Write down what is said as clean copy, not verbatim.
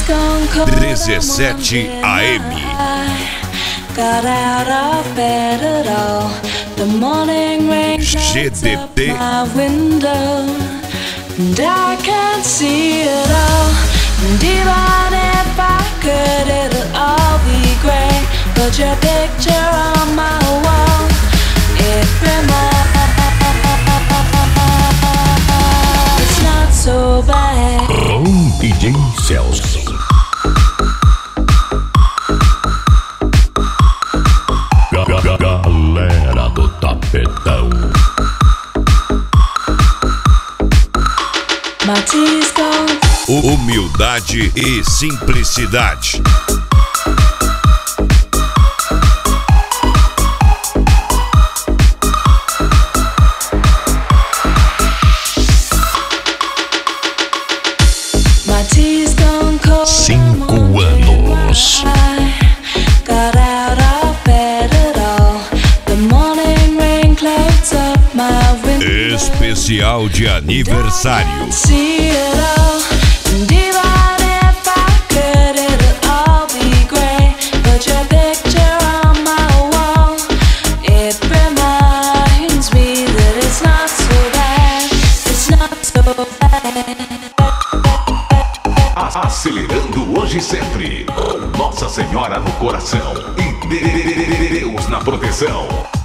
17 AM. Got out of bed at all. The morning rain GDT. up my window, and I can't see it all. And even if I could, it'll all be great. But your picture on my wall, it reminds. It's not so bad. DJ Celso. Galera do tapetão. My tea's gone. Humildade e simplicidade. My tea's gone cold. 5 anos. Got out of bed at all. The morning rain clouds up my window. Especial de aniversário. See it all. And even if I could, it'll all be great. But your picture on my wall, it reminds me that it's not so bad. It's not so bad. Acelerando hoje e sempre, com Nossa Senhora no coração e Deus na proteção.